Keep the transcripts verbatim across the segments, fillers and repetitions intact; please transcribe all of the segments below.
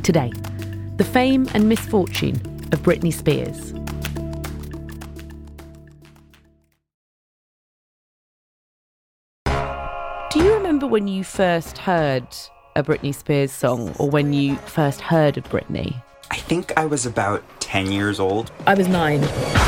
Today, the fame and misfortune of Britney Spears. Do you remember when you first heard a Britney Spears song, or when you first heard of Britney? I think I was about ten years old. I was nine.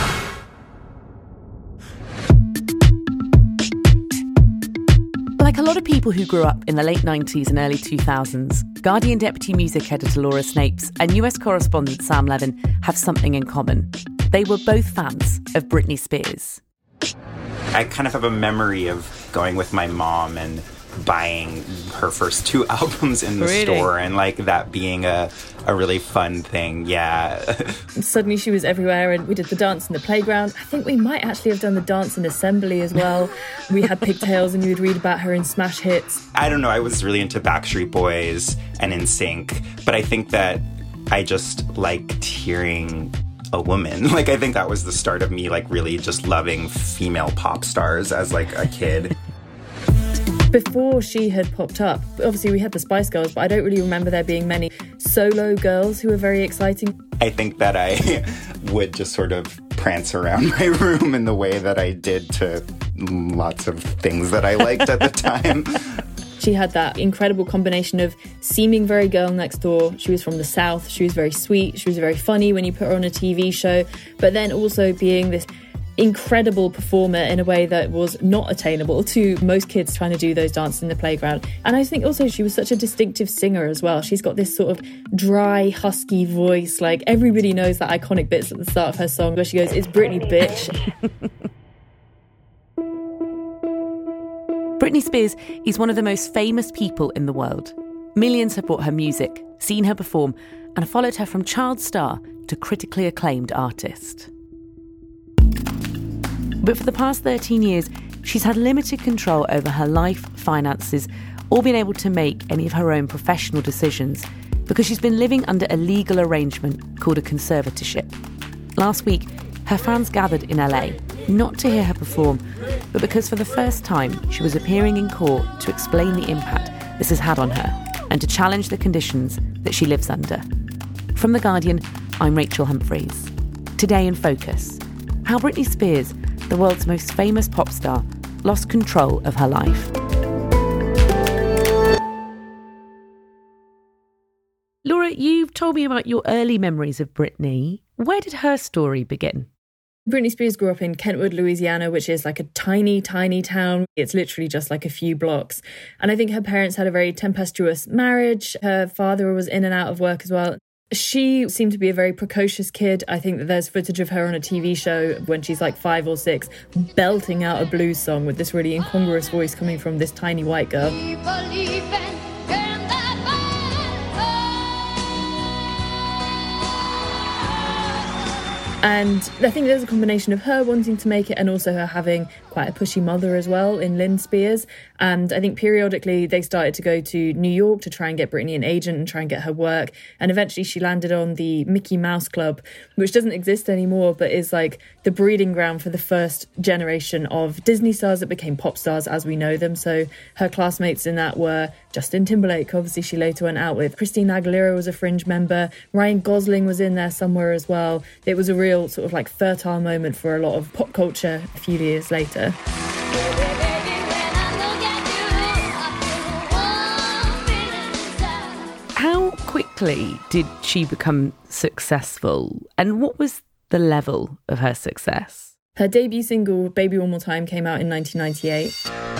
Like a lot of people who grew up in the late nineties and early two thousands, Guardian Deputy Music Editor Laura Snapes and U S correspondent Sam Levin have something in common. They were both fans of Britney Spears. I kind of have a memory of going with my mom and buying her first two albums in the Really? store, and like that being a, a really fun thing. Yeah. Suddenly she was everywhere, and we did the dance in the playground. I think we might actually have done the dance in assembly as well. We had pigtails and you would read about her in Smash Hits. I don't know, I was really into Backstreet Boys and N Sync, but I think that I just liked hearing a woman. Like, I think that was the start of me like really just loving female pop stars as like a kid. Before she had popped up, obviously we had the Spice Girls, but I don't really remember there being many solo girls who were very exciting. I think that I would just sort of prance around my room in the way that I did to lots of things that I liked at the time. She had that incredible combination of seeming very girl next door. She was from the South. She was very sweet. She was very funny when you put her on a T V show, but then also being this incredible performer in a way that was not attainable to most kids trying to do those dances in the playground. And I think also she was such a distinctive singer as well. She's got this sort of dry, husky voice. Like, everybody knows that iconic bits at the start of her song where she goes, "It's Britney, bitch." Britney Spears is one of the most famous people in the world. Millions have bought her music, seen her perform, and have followed her from child star to critically acclaimed artist. But for the past thirteen years, she's had limited control over her life, finances, or been able to make any of her own professional decisions because she's been living under a legal arrangement called a conservatorship. Last week, her fans gathered in L A, not to hear her perform, but because for the first time she was appearing in court to explain the impact this has had on her and to challenge the conditions that she lives under. From The Guardian, I'm Rachel Humphreys. Today in Focus, how Britney Spears, the world's most famous pop star, lost control of her life. Laura, you've told me about your early memories of Britney. Where did her story begin? Britney Spears grew up in Kentwood, Louisiana, which is like a tiny, tiny town. It's literally just like a few blocks. And I think her parents had a very tempestuous marriage. Her father was in and out of work as well. She seemed to be a very precocious kid. I think that there's footage of her on a T V show when she's like five or six, belting out a blues song with this really incongruous voice coming from this tiny white girl. And I think there's a combination of her wanting to make it and also her having quite a pushy mother as well in Lynn Spears. And I think periodically they started to go to New York to try and get Britney an agent and try and get her work. And eventually she landed on the Mickey Mouse Club, which doesn't exist anymore, but is like the breeding ground for the first generation of Disney stars that became pop stars as we know them. So her classmates in that were Justin Timberlake, obviously she later went out with. Christina Aguilera was a fringe member. Ryan Gosling was in there somewhere as well. It was a real sort of like fertile moment for a lot of pop culture a few years later. How quickly did she become successful, and what was the level of her success? Her debut single, Baby One More Time, came out in nineteen ninety-eight.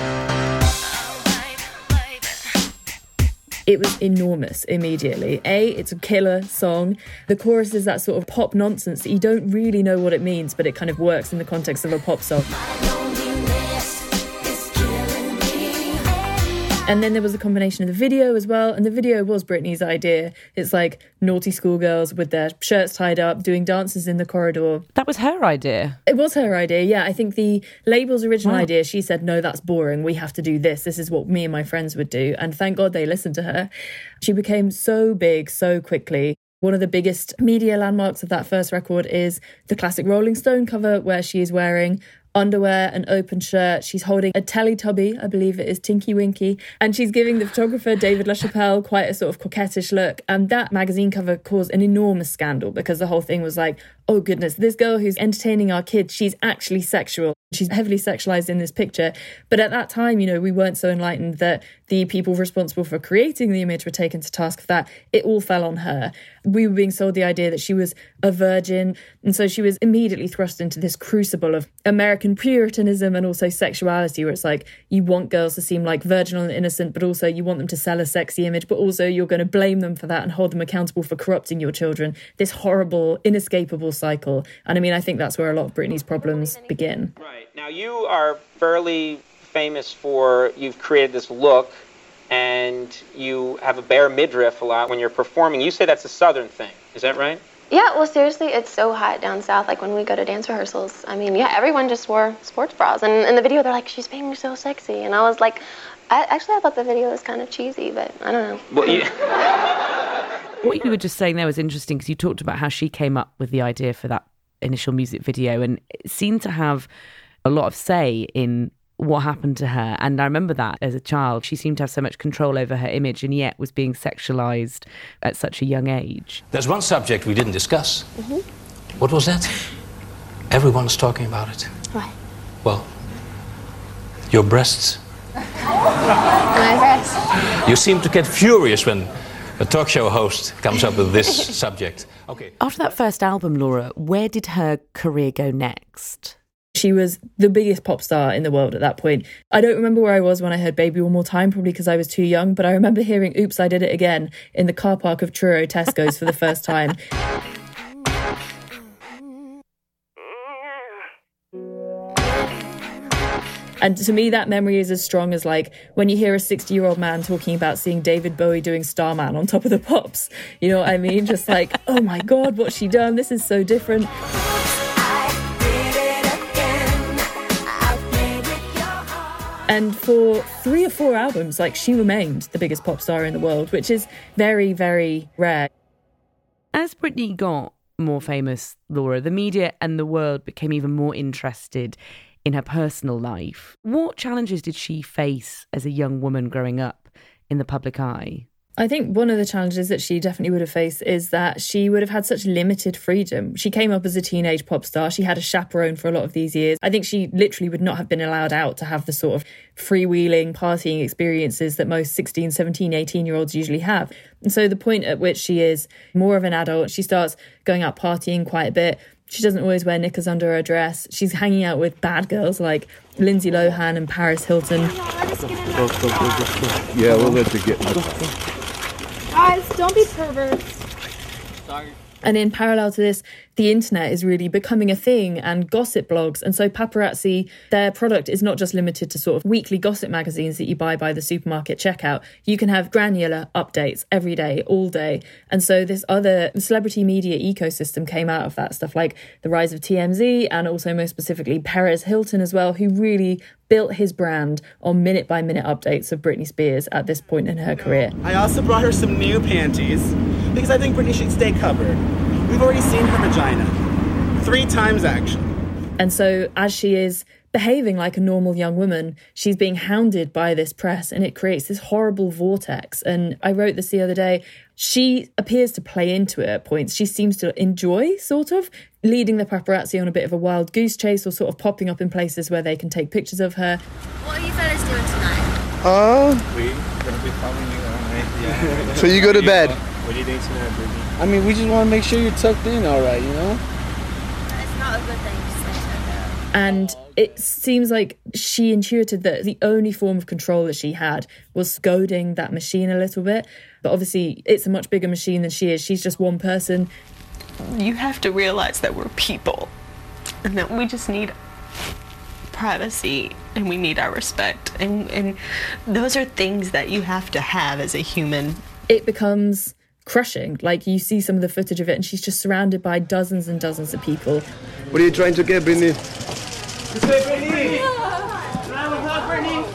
It was enormous immediately. A, it's a killer song. The chorus is that sort of pop nonsense that you don't really know what it means, but it kind of works in the context of a pop song. And then there was a combination of the video as well. And the video was Britney's idea. It's like naughty schoolgirls with their shirts tied up, doing dances in the corridor. That was her idea? It was her idea, yeah. I think the label's original Wow. idea, she said, no, that's boring. We have to do this. This is what me and my friends would do. And thank God they listened to her. She became so big so quickly. One of the biggest media landmarks of that first record is the classic Rolling Stone cover where she is wearing underwear, an open shirt. She's holding a Teletubby, I believe it is, Tinky Winky, and she's giving the photographer, David LaChapelle, quite a sort of coquettish look. And that magazine cover caused an enormous scandal because the whole thing was like, oh goodness, this girl who's entertaining our kids, she's actually sexual. She's heavily sexualized in this picture. But at that time, you know, we weren't so enlightened that the people responsible for creating the image were taken to task for that. It all fell on her. We were being sold the idea that she was a virgin. And so she was immediately thrust into this crucible of American Puritanism and also sexuality, where it's like, you want girls to seem like virginal and innocent, but also you want them to sell a sexy image, but also you're going to blame them for that and hold them accountable for corrupting your children. This horrible, inescapable cycle. And I mean, I think that's where a lot of Britney's problems begin. Right. Now, you are fairly famous for, you've created this look, and you have a bare midriff a lot when you're performing. You say that's a Southern thing. Is that right? Yeah, well, seriously, it's so hot down south. Like, when we go to dance rehearsals, I mean, yeah, everyone just wore sports bras. And in the video, they're like, she's being so sexy. And I was like, I, actually, I thought the video was kind of cheesy, but I don't know. Well, you... What you were just saying there was interesting, because you talked about how she came up with the idea for that initial music video, and it seemed to have a lot of say in what happened to her. And I remember that as a child, she seemed to have so much control over her image and yet was being sexualized at such a young age. There's one subject we didn't discuss. Mm-hmm. What was that? Everyone's talking about it. What? Well, your breasts. My breasts. You seem to get furious when a talk show host comes up with this subject. Okay. After that first album, Laura, where did her career go next? She was the biggest pop star in the world at that point. I don't remember where I was when I heard Baby One More Time, probably because I was too young, but I remember hearing Oops, I Did It Again in the car park of Truro Tesco's for the first time. And to me, that memory is as strong as, like, when you hear a sixty-year-old man talking about seeing David Bowie doing Starman on Top of the Pops. You know what I mean? Just like, oh my God, what's she done? This is so different. And for three or four albums, like, she remained the biggest pop star in the world, which is very, very rare. As Britney got more famous, Laura, the media and the world became even more interested in her personal life. What challenges did she face as a young woman growing up in the public eye? I think one of the challenges that she definitely would have faced is that she would have had such limited freedom. She came up as a teenage pop star. She had a chaperone for a lot of these years. I think she literally would not have been allowed out to have the sort of freewheeling, partying experiences that most sixteen, seventeen, eighteen-year-olds usually have. And so the point at which she is more of an adult, she starts going out partying quite a bit. She doesn't always wear knickers under her dress. She's hanging out with bad girls like Lindsay Lohan and Paris Hilton. Yeah, we'll let you get my... Guys, don't be perverts. Sorry. And in parallel to this, the internet is really becoming a thing, and gossip blogs. And so paparazzi, their product is not just limited to sort of weekly gossip magazines that you buy by the supermarket checkout. You can have granular updates every day, all day. And so this other celebrity media ecosystem came out of that stuff, like the rise of T M Z and also most specifically Perez Hilton as well, who really built his brand on minute-by-minute updates of Britney Spears at this point in her career. I also brought her some new panties because I think Britney should stay covered. We've already seen her vagina. Three times, actually. And so as she is behaving like a normal young woman, she's being hounded by this press, and it creates this horrible vortex. And I wrote this the other day. She appears to play into it at points. She seems to enjoy, sort of, leading the paparazzi on a bit of a wild goose chase, or sort of popping up in places where they can take pictures of her. What are you fellas doing tonight? Uh, We're gonna be following you all night. Yeah. So you go to bed? What are you doing tonight, Britney? I mean, we just want to make sure you're tucked in all right, you know? It's not a good thing to say that. And it seems like she intuited that the only form of control that she had was goading that machine a little bit. But obviously, it's a much bigger machine than she is. She's just one person. You have to realize that we're people and that we just need privacy and we need our respect. And, and those are things that you have to have as a human. It becomes crushing. Like, you see some of the footage of it and she's just surrounded by dozens and dozens of people. What are you trying to get, Britney? This way, Britney! Round of applause, Britney!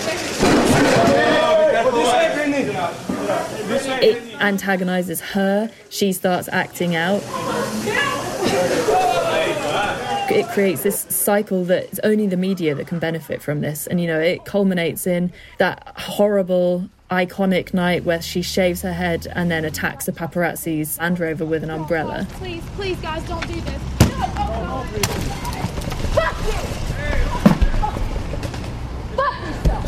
This way, Britney! It antagonizes her. She starts acting out. It creates this cycle that it's only the media that can benefit from this. And, you know, it culminates in that horrible, iconic night where she shaves her head and then attacks the paparazzi's Land Rover with an umbrella. Please, please, guys, don't do this. No, oh, no. Fuck you! Fuck yourself!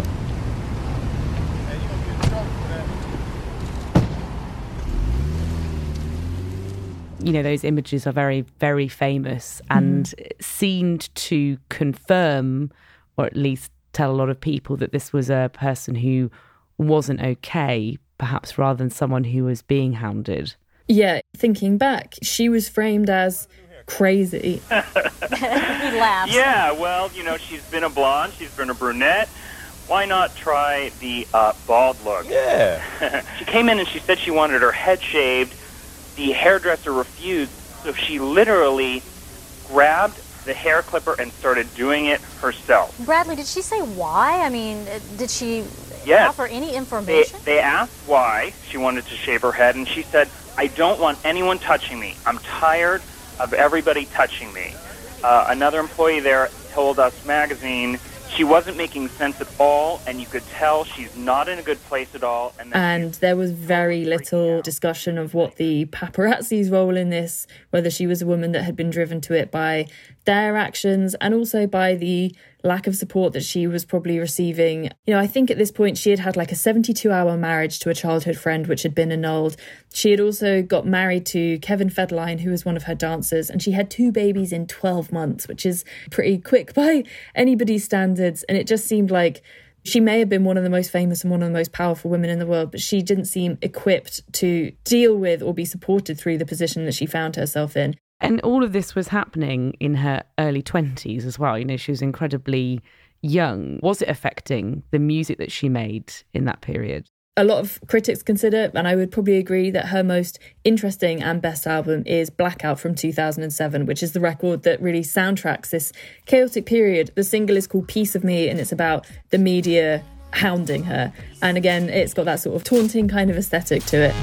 You know, those images are very, very famous and mm. seemed to confirm, or at least tell a lot of people, that this was a person who wasn't okay, perhaps rather than someone who was being hounded. Yeah, thinking back, she was framed as crazy. He laughs. Yeah, well, you know, she's been a blonde, she's been a brunette. Why not try the uh, bald look? Yeah. She came in and she said she wanted her head shaved. The hairdresser refused, so she literally grabbed the hair clipper and started doing it herself. Bradley, did she say why? I mean, did she yes. offer any information? They, they asked why she wanted to shave her head, and she said, I don't want anyone touching me. I'm tired of everybody touching me. Uh, another employee there told Us Magazine she wasn't making sense at all, and you could tell she's not in a good place at all. And, and there was very little discussion of what the paparazzi's role in this, whether she was a woman that had been driven to it by their actions and also by the lack of support that she was probably receiving. You know, I think at this point she had had like a seventy-two hour marriage to a childhood friend, which had been annulled. She had also got married to Kevin Federline, who was one of her dancers, and she had two babies in twelve months, which is pretty quick by anybody's standards. And it just seemed like she may have been one of the most famous and one of the most powerful women in the world, but she didn't seem equipped to deal with or be supported through the position that she found herself in. And all of this was happening in her early twenties as well. You know, she was incredibly young. Was it affecting the music that she made in that period? A lot of critics consider, and I would probably agree, that her most interesting and best album is Blackout from two thousand seven, which is the record that really soundtracks this chaotic period. The single is called Piece of Me, and it's about the media hounding her. And again, it's got that sort of taunting kind of aesthetic to it.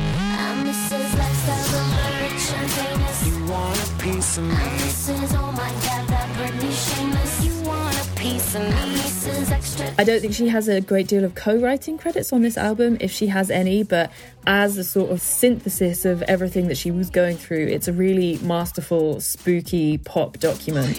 Piece of me. This is, oh my God, that Britney Shameless. You want a piece of me. This is extra. I don't think she has a great deal of co-writing credits on this album, if she has any, but as a sort of synthesis of everything that she was going through, it's a really masterful, spooky pop document.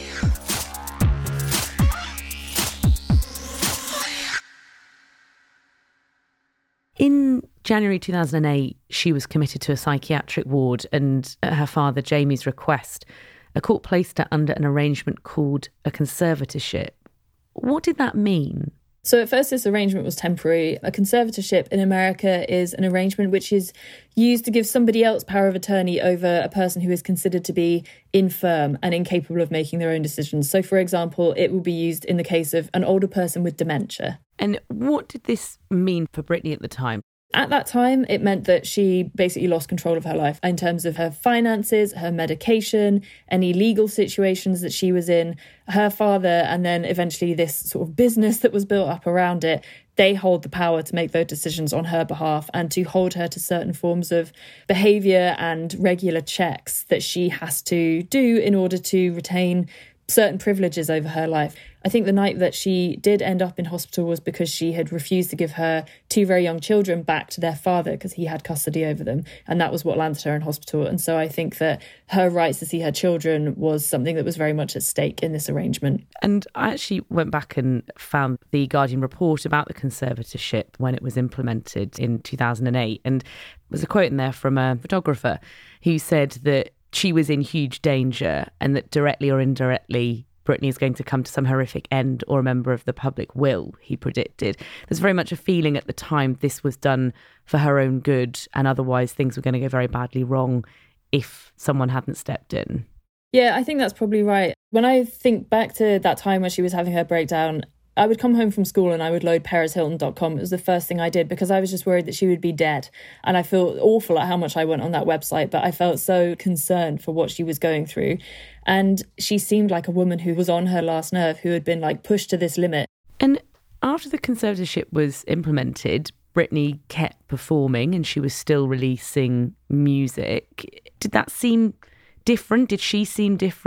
In January two thousand eight, she was committed to a psychiatric ward, and at her father Jamie's request, a court placed her under an arrangement called a conservatorship. What did that mean? So at first this arrangement was temporary. A conservatorship in America is an arrangement which is used to give somebody else power of attorney over a person who is considered to be infirm and incapable of making their own decisions. So, for example, it will be used in the case of an older person with dementia. And what did this mean for Britney at the time? At that time, it meant that she basically lost control of her life in terms of her finances, her medication, any legal situations that she was in. Her father, and then eventually this sort of business that was built up around it, they hold the power to make those decisions on her behalf and to hold her to certain forms of behaviour and regular checks that she has to do in order to retain certain privileges over her life. I think the night that she did end up in hospital was because she had refused to give her two very young children back to their father because he had custody over them. And that was what landed her in hospital. And so I think that her rights to see her children was something that was very much at stake in this arrangement. And I actually went back and found the Guardian report about the conservatorship when it was implemented in two thousand eight. And there was a quote in there from a photographer who said that she was in huge danger and that directly or indirectly Britney is going to come to some horrific end or a member of the public will, he predicted. There's very much a feeling at the time this was done for her own good and otherwise things were going to go very badly wrong if someone hadn't stepped in. Yeah, I think that's probably right. When I think back to that time when she was having her breakdown, I would come home from school and I would load Paris Hilton dot com. It was the first thing I did because I was just worried that she would be dead. And I feel awful at how much I went on that website, but I felt so concerned for what she was going through. And she seemed like a woman who was on her last nerve, who had been like pushed to this limit. And after the conservatorship was implemented, Britney kept performing and she was still releasing music. Did that seem different? Did she seem different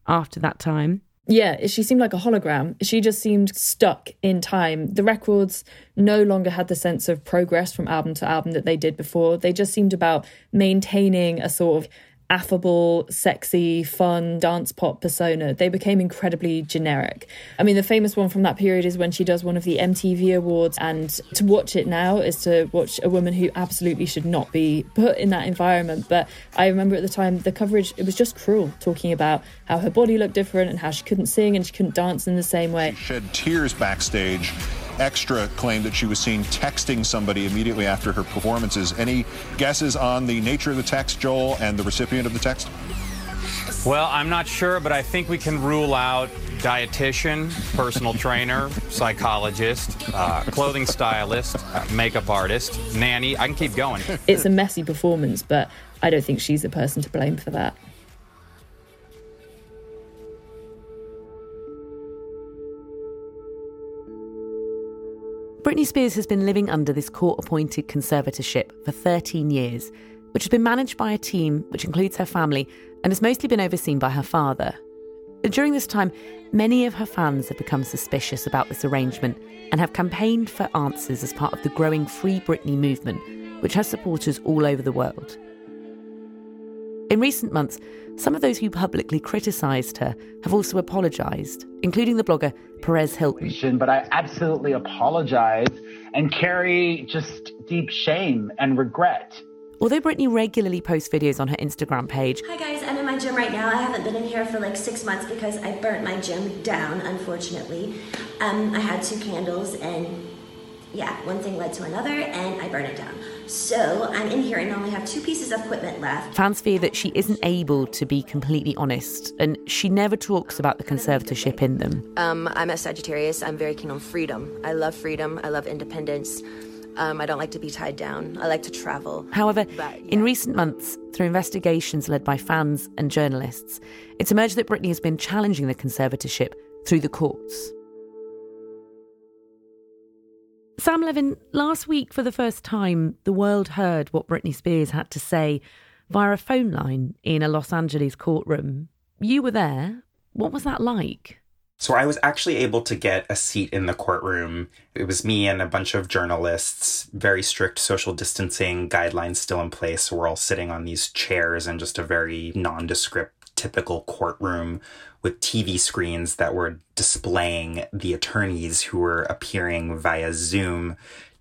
after that time. Yeah, she seemed like a hologram. She just seemed stuck in time. The records no longer had the sense of progress from album to album that they did before. They just seemed about maintaining a sort of affable, sexy, fun dance pop persona. They became incredibly generic. I mean, the famous one from that period is when she does one of the M T V Awards, and to watch it now is to watch a woman who absolutely should not be put in that environment. But I remember at the time, the coverage, it was just cruel, talking about how her body looked different and how she couldn't sing and she couldn't dance in the same way. She shed tears backstage. Extra claimed that she was seen texting somebody immediately after her performances. Any guesses on the nature of the text, Joel, and the recipient of the text? Well, I'm not sure, but I think we can rule out dietitian, personal trainer, psychologist, uh, clothing stylist, uh, makeup artist, nanny. I can keep going. It's a messy performance, but I don't think she's the person to blame for that. Britney Spears has been living under this court-appointed conservatorship for thirteen years, which has been managed by a team which includes her family and has mostly been overseen by her father. During this time, many of her fans have become suspicious about this arrangement and have campaigned for answers as part of the growing Free Britney movement, which has supporters all over the world. In recent months, some of those who publicly criticised her have also apologised, including the blogger Perez Hilton. But I absolutely apologize and carry just deep shame and regret. Although Britney regularly posts videos on her Instagram page. Hi guys, I'm in my gym right now. I haven't been in here for like six months because I burnt my gym down, unfortunately. Um, I had two candles and yeah, one thing led to another and I burned it down. So I'm in here and only have two pieces of equipment left. Fans fear that she isn't able to be completely honest, and she never talks about the conservatorship in them. Um, I'm a Sagittarius. I'm very keen on freedom. I love freedom. I love independence. Um, I don't like to be tied down. I like to travel. However, but, yeah. in recent months, through investigations led by fans and journalists, it's emerged that Britney has been challenging the conservatorship through the courts. Sam Levin, last week for the first time, the world heard what Britney Spears had to say via a phone line in a Los Angeles courtroom. You were there. What was that like? So I was actually able to get a seat in the courtroom. It was me and a bunch of journalists, very strict social distancing guidelines still in place. So we're all sitting on these chairs in just a very nondescript, typical courtroom with T V screens that were displaying the attorneys who were appearing via Zoom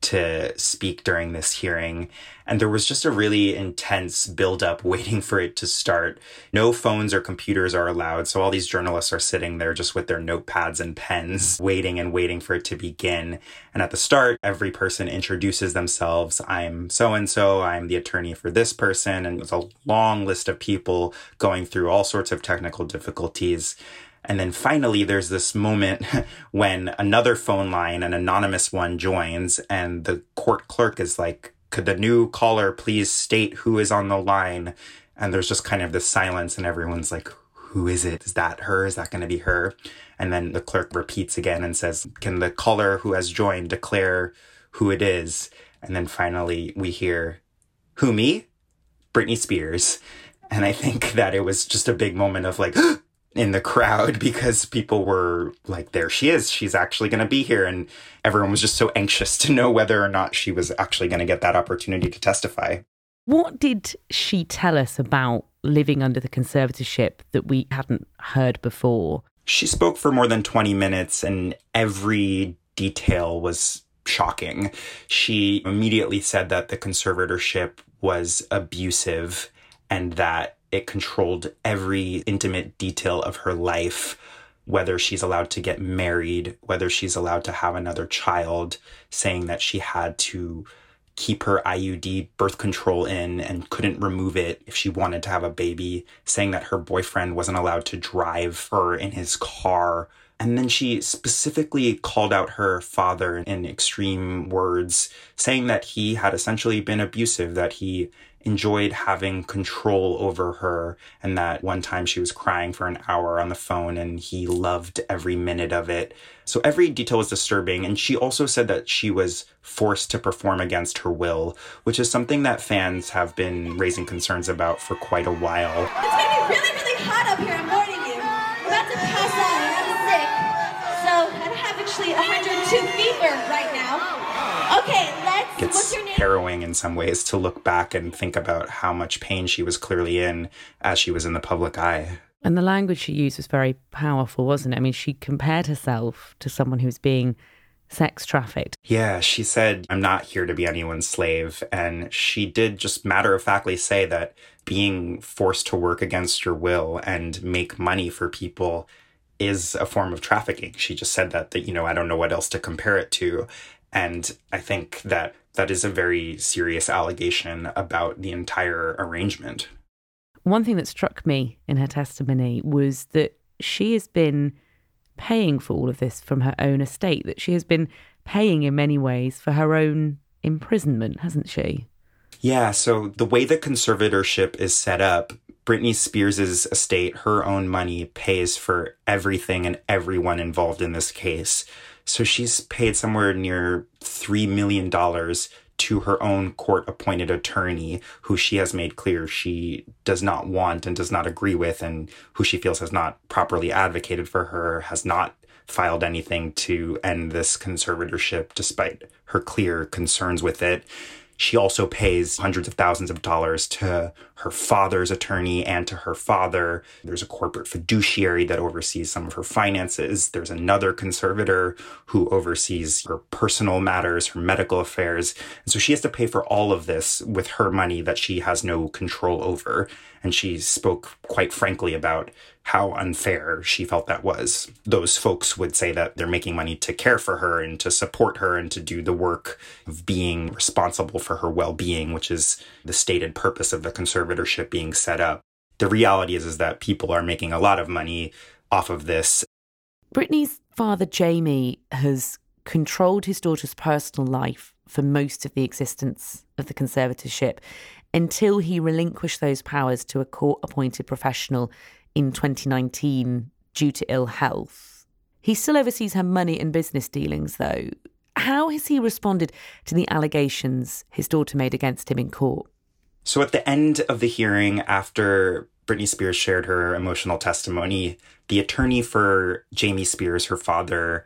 to speak during this hearing. And there was just a really intense buildup waiting for it to start. No phones or computers are allowed. So all these journalists are sitting there just with their notepads and pens, waiting and waiting for it to begin. And at the start, every person introduces themselves. I'm so-and-so, I'm the attorney for this person. And there's a long list of people going through all sorts of technical difficulties. And then finally, there's this moment when another phone line, an anonymous one, joins, and the court clerk is like, could the new caller please state who is on the line? And there's just kind of this silence, and everyone's like, who is it? Is that her? Is that going to be her? And then the clerk repeats again and says, can the caller who has joined declare who it is? And then finally, we hear, who, me? Britney Spears. And I think that it was just a big moment of like, in the crowd, because people were like, there she is, she's actually going to be here. And everyone was just so anxious to know whether or not she was actually going to get that opportunity to testify. What did she tell us about living under the conservatorship that we hadn't heard before? She spoke for more than twenty minutes, and every detail was shocking. She immediately said that the conservatorship was abusive and that it controlled every intimate detail of her life, whether she's allowed to get married, whether she's allowed to have another child, saying that she had to keep her I U D birth control in and couldn't remove it if she wanted to have a baby, saying that her boyfriend wasn't allowed to drive her in his car. And then she specifically called out her father in extreme words, saying that he had essentially been abusive, that he enjoyed having control over her, and that one time she was crying for an hour on the phone and he loved every minute of it. So every detail was disturbing. And she also said that she was forced to perform against her will, which is something that fans have been raising concerns about for quite a while. It's gonna be really, really hot up here, I'm warning you. to fever right now. Okay, let's, It's what's your name? harrowing in some ways to look back and think about how much pain she was clearly in as she was in the public eye. And the language she used was very powerful, wasn't it? I mean, she compared herself to someone who was being sex trafficked. Yeah, she said, I'm not here to be anyone's slave. And she did just matter-of-factly say that being forced to work against your will and make money for people is a form of trafficking. She just said that, that, you know, I don't know what else to compare it to. And I think that that is a very serious allegation about the entire arrangement. One thing that struck me in her testimony was that she has been paying for all of this from her own estate, that she has been paying in many ways for her own imprisonment, hasn't she? Yeah, so the way the conservatorship is set up, Britney Spears' estate, her own money, pays for everything and everyone involved in this case. So she's paid somewhere near three million dollars to her own court-appointed attorney, who she has made clear she does not want and does not agree with, and who she feels has not properly advocated for her, has not filed anything to end this conservatorship, despite her clear concerns with it. She also pays hundreds of thousands of dollars to her father's attorney and to her father. There's a corporate fiduciary that oversees some of her finances. There's another conservator who oversees her personal matters, her medical affairs. And so she has to pay for all of this with her money that she has no control over. And she spoke quite frankly about how unfair she felt that was. Those folks would say that they're making money to care for her and to support her and to do the work of being responsible for her well-being, which is the stated purpose of the conservatorship being set up. The reality is, is that people are making a lot of money off of this. Britney's father, Jamie, has controlled his daughter's personal life for most of the existence of the conservatorship until he relinquished those powers to a court-appointed professional in twenty nineteen due to ill health. He still oversees her money and business dealings, though. How has he responded to the allegations his daughter made against him in court? So at the end of the hearing, after Britney Spears shared her emotional testimony, the attorney for Jamie Spears, her father,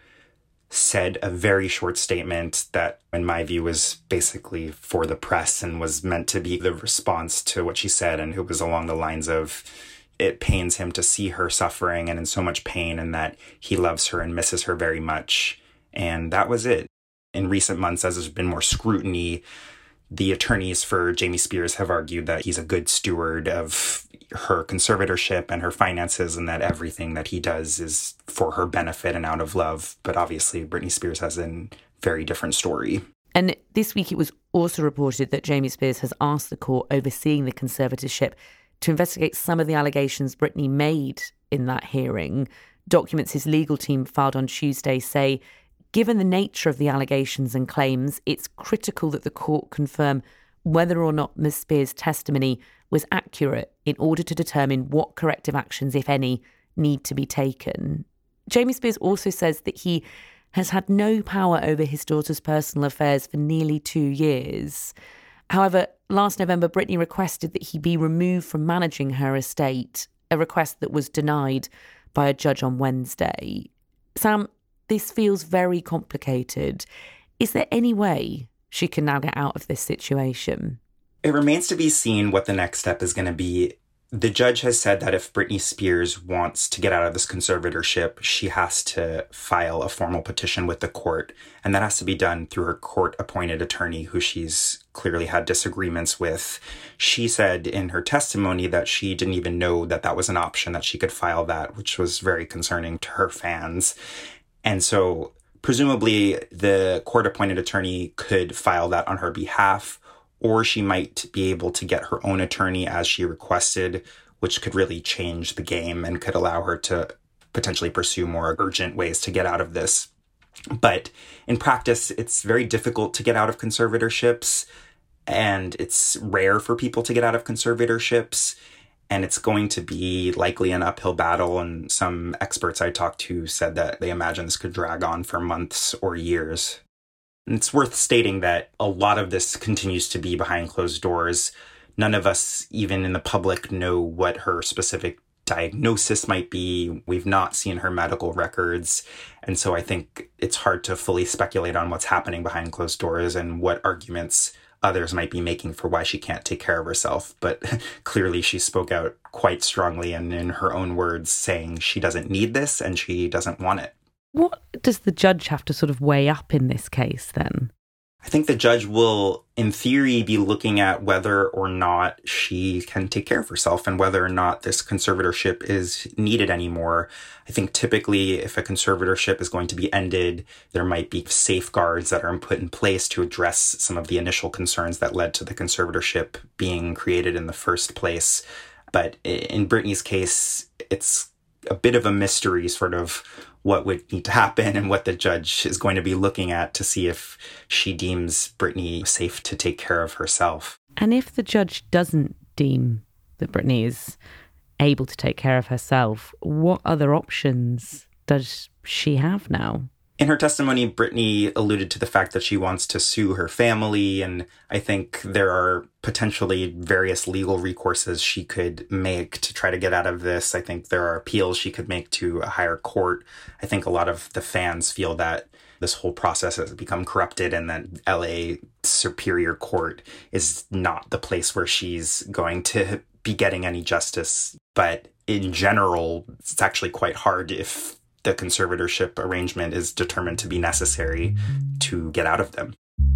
said a very short statement that, in my view, was basically for the press and was meant to be the response to what she said. And it was along the lines of, it pains him to see her suffering and in so much pain, and that he loves her and misses her very much. And that was it. In recent months, as there's been more scrutiny, the attorneys for Jamie Spears have argued that he's a good steward of her conservatorship and her finances, and that everything that he does is for her benefit and out of love. But obviously, Britney Spears has a very different story. And this week, it was also reported that Jamie Spears has asked the court overseeing the conservatorship to investigate some of the allegations Britney made in that hearing. Documents his legal team filed on Tuesday say, given the nature of the allegations and claims, it's critical that the court confirm whether or not Miz Spears' testimony was accurate in order to determine what corrective actions, if any, need to be taken. Jamie Spears also says that he has had no power over his daughter's personal affairs for nearly two years. However, last November, Britney requested that he be removed from managing her estate, a request that was denied by a judge on Wednesday. Sam, this feels very complicated. Is there any way she can now get out of this situation? It remains to be seen what the next step is going to be. The judge has said that if Britney Spears wants to get out of this conservatorship, she has to file a formal petition with the court. And that has to be done through her court-appointed attorney, who she's clearly had disagreements with. She said in her testimony that she didn't even know that that was an option, that she could file that, which was very concerning to her fans. And so presumably the court-appointed attorney could file that on her behalf, or she might be able to get her own attorney as she requested, which could really change the game and could allow her to potentially pursue more urgent ways to get out of this. But in practice, it's very difficult to get out of conservatorships, and it's rare for people to get out of conservatorships, and it's going to be likely an uphill battle. And some experts I talked to said that they imagine this could drag on for months or years. And it's worth stating that a lot of this continues to be behind closed doors. None of us, even in the public, know what her specific diagnosis might be. We've not seen her medical records. And so I think it's hard to fully speculate on what's happening behind closed doors and what arguments others might be making for why she can't take care of herself. But clearly she spoke out quite strongly and in her own words saying she doesn't need this and she doesn't want it. What does the judge have to sort of weigh up in this case then? I think the judge will, in theory, be looking at whether or not she can take care of herself and whether or not this conservatorship is needed anymore. I think typically if a conservatorship is going to be ended, there might be safeguards that are put in place to address some of the initial concerns that led to the conservatorship being created in the first place. But in Britney's case, it's a bit of a mystery, sort of what would need to happen and what the judge is going to be looking at to see if she deems Britney safe to take care of herself. And if the judge doesn't deem that Britney is able to take care of herself, what other options does she have now? In her testimony, Britney alluded to the fact that she wants to sue her family, and I think there are potentially various legal recourses she could make to try to get out of this. I think there are appeals she could make to a higher court. I think a lot of the fans feel that this whole process has become corrupted and that L A Superior Court is not the place where she's going to be getting any justice. But in general, it's actually quite hard if the conservatorship arrangement is determined to be necessary to get out of them.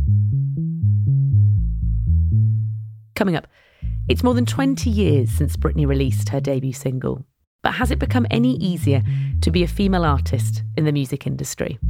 Coming up, it's more than twenty years since Britney released her debut single. But has it become any easier to be a female artist in the music industry?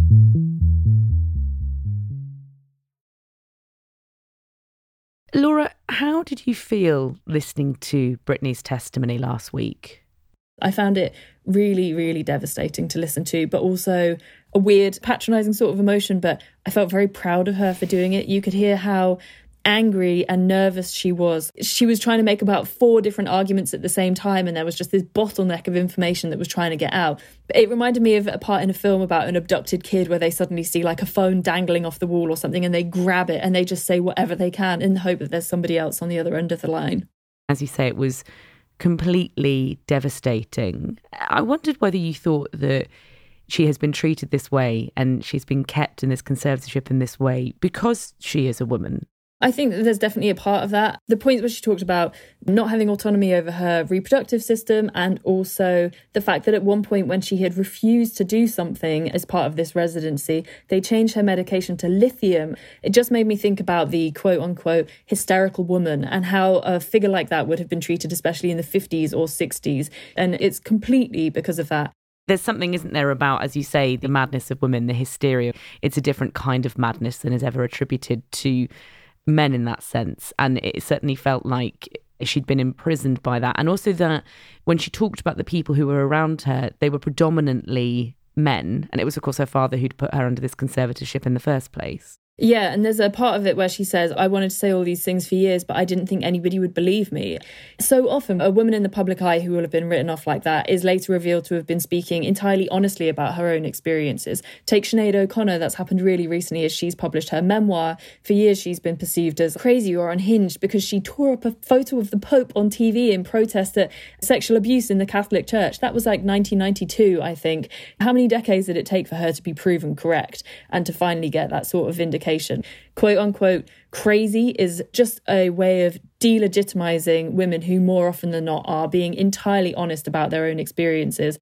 Laura, how did you feel listening to Britney's testimony last week? I found it really, really devastating to listen to, but also a weird, patronising sort of emotion. But I felt very proud of her for doing it. You could hear how angry and nervous she was. She was trying to make about four different arguments at the same time, and there was just this bottleneck of information that was trying to get out. But it reminded me of a part in a film about an abducted kid where they suddenly see like a phone dangling off the wall or something, and they grab it and they just say whatever they can in the hope that there's somebody else on the other end of the line. As you say, it was completely devastating. I wondered whether you thought that she has been treated this way and she's been kept in this conservatorship in this way because she is a woman. I think that there's definitely a part of that. The points where she talked about not having autonomy over her reproductive system, and also the fact that at one point when she had refused to do something as part of this residency, they changed her medication to lithium. It just made me think about the quote unquote hysterical woman and how a figure like that would have been treated, especially in the fifties or sixties. And it's completely because of that. There's something, isn't there, about, as you say, the madness of women, the hysteria. It's a different kind of madness than is ever attributed to men in that sense. And it certainly felt like she'd been imprisoned by that. And also that when she talked about the people who were around her, they were predominantly men. And it was, of course, her father who'd put her under this conservatorship in the first place. Yeah, and there's a part of it where she says, I wanted to say all these things for years, but I didn't think anybody would believe me. So often, a woman in the public eye who will have been written off like that is later revealed to have been speaking entirely honestly about her own experiences. Take Sinead O'Connor, that's happened really recently as she's published her memoir. For years, she's been perceived as crazy or unhinged because she tore up a photo of the Pope on T V in protest at sexual abuse in the Catholic Church. That was like nineteen ninety-two, I think. How many decades did it take for her to be proven correct and to finally get that sort of vindication? Quote unquote, crazy is just a way of delegitimizing women who more often than not are being entirely honest about their own experiences.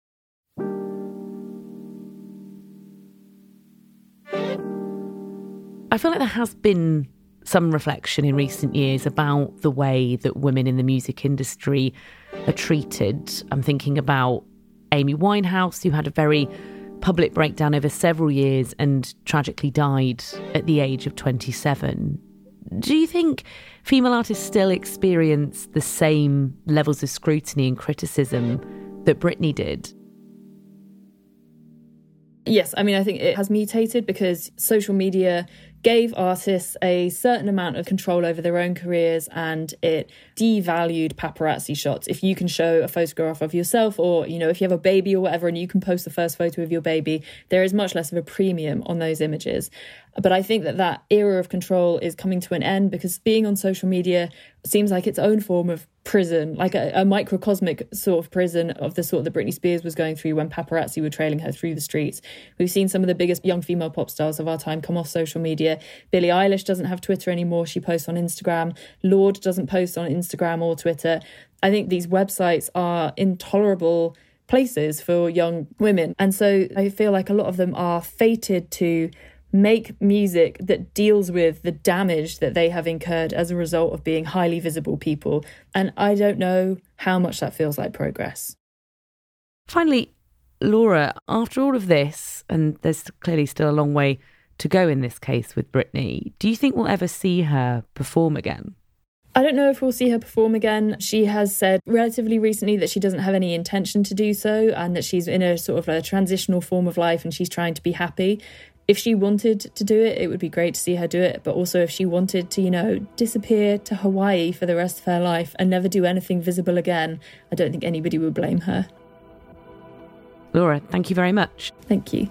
I feel like there has been some reflection in recent years about the way that women in the music industry are treated. I'm thinking about Amy Winehouse, who had a very public breakdown over several years and tragically died at the age of twenty-seven. Do you think female artists still experience the same levels of scrutiny and criticism that Britney did? Yes, I mean, I think it has mutated because social media gave artists a certain amount of control over their own careers, and it devalued paparazzi shots. If you can show a photograph of yourself, or, you know, if you have a baby or whatever and you can post the first photo of your baby, there is much less of a premium on those images. But I think that that era of control is coming to an end because being on social media seems like its own form of prison, like a, a microcosmic sort of prison of the sort that Britney Spears was going through when paparazzi were trailing her through the streets. We've seen some of the biggest young female pop stars of our time come off social media. Billie Eilish doesn't have Twitter anymore. She posts on Instagram. Lorde doesn't post on Instagram or Twitter. I think these websites are intolerable places for young women. And so I feel like a lot of them are fated to make music that deals with the damage that they have incurred as a result of being highly visible people. And I don't know how much that feels like progress. Finally, Laura, after all of this, and there's clearly still a long way to go in this case with Britney, do you think we'll ever see her perform again? I don't know if we'll see her perform again. She has said relatively recently that she doesn't have any intention to do so and that she's in a sort of a transitional form of life and she's trying to be happy. If she wanted to do it, it would be great to see her do it. But also if she wanted to, you know, disappear to Hawaii for the rest of her life and never do anything visible again, I don't think anybody would blame her. Laura, thank you very much. Thank you.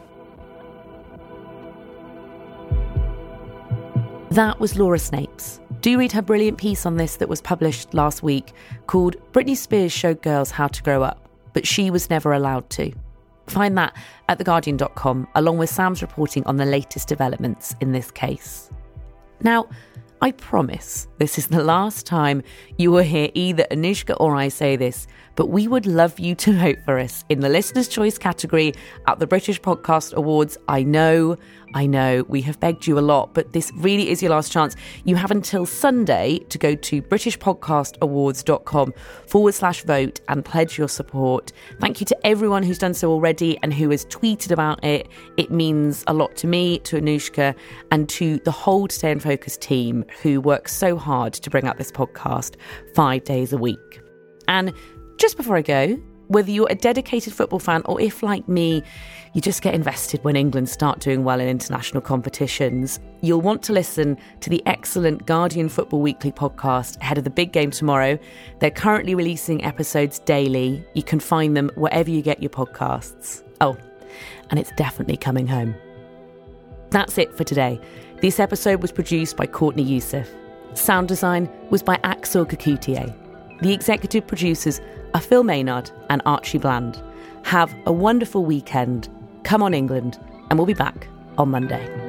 That was Laura Snapes. Do read her brilliant piece on this that was published last week called Britney Spears Showed Girls How to Grow Up, but She Was Never Allowed To. Find that at the guardian dot com, along with Sam's reporting on the latest developments in this case. Now, I promise this is the last time you will hear either Anushka or I say this, but we would love you to vote for us in the Listener's Choice category at the British Podcast Awards. I know, I know, we have begged you a lot, but this really is your last chance. You have until Sunday to go to britishpodcastawards.com forward slash vote and pledge your support. Thank you to everyone who's done so already and who has tweeted about it. It means a lot to me, to Anushka, and to the whole Stay in Focus team who work so hard to bring out this podcast five days a week. And just before I go, whether you're a dedicated football fan or if, like me, you just get invested when England start doing well in international competitions, you'll want to listen to the excellent Guardian Football Weekly podcast ahead of the big game tomorrow. They're currently releasing episodes daily. You can find them wherever you get your podcasts. Oh, and it's definitely coming home. That's it for today. This episode was produced by Courtney Youssef. Sound design was by Axel Kakutier. The executive producers are Phil Maynard and Archie Bland. Have a wonderful weekend. Come on, England, and we'll be back on Monday.